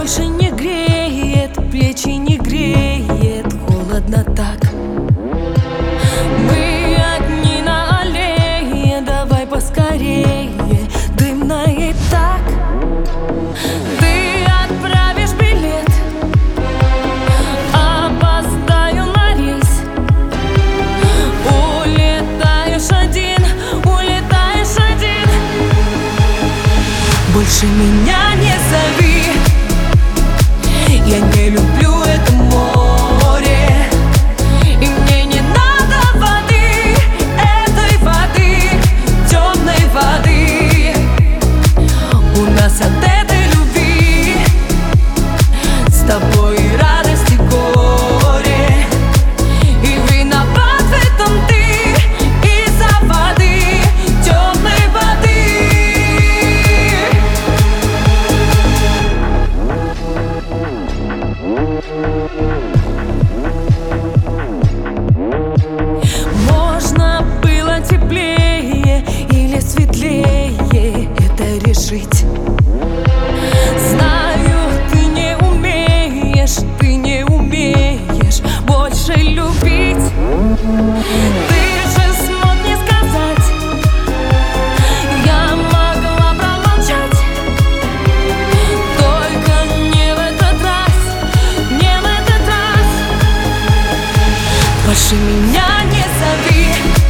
больше не греет, плечи не греет, холодно так. Мы одни на аллее, давай поскорее, дымно и так. Ты отправишь билет, опоздаю на рейс. Улетаешь один, улетаешь один. Больше меня не зови, я не люблю это море. И мне не надо воды, этой воды, темной воды. У нас от этой любви с тобой и радость и горе. И виноват в этом ты из-за воды, темной воды. Можно было теплее или светлее это решить. Знаю, ты не умеешь больше любить. Ты же смог мне сказать, я могла промолчать. Только не в этот раз, не в этот раз. Больше меня не зови,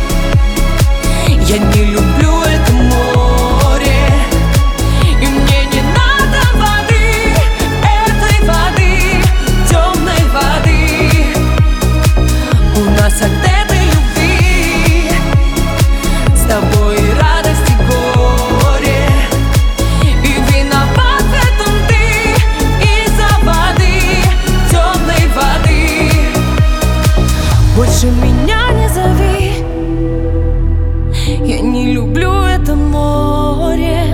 я не люблю это море. И мне не надо воды, этой воды, темной воды. У нас от этой любви с тобой и радость и горе. И виноват в этом ты из-за воды, темной воды. Больше меня не зови, я не люблю это море.